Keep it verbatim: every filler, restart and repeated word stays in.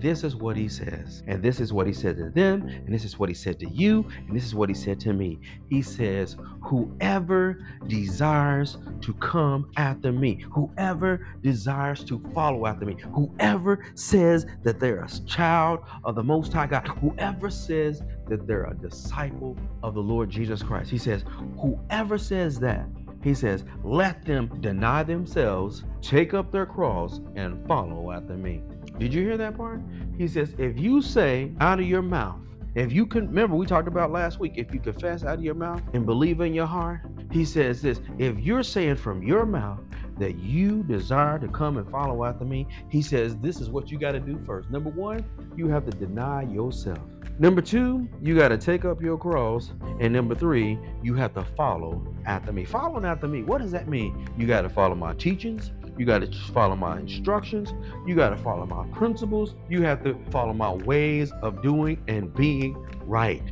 this is what he says. And this is what he said to them. And this is what he said to you. And this is what he said to me. He says, whoever desires to come after me, whoever desires to follow after me, whoever says that they're a child of the Most High God, whoever says that they're a disciple of the Lord Jesus Christ, he says, whoever says that, he says, let them deny themselves, take up their cross, and follow after me. Did you hear that part? He says, if you say out of your mouth, if you can, remember we talked about last week, if you confess out of your mouth and believe in your heart, he says this, if you're saying from your mouth that you desire to come and follow after me, he says, this is what you got to do first. Number one, you have to deny yourself. Number two, you got to take up your cross. And number three, you have to follow after me. Following after me, what does that mean? You got to follow my teachings. You got to follow my instructions. You got to follow my principles. You have to follow my ways of doing and being right.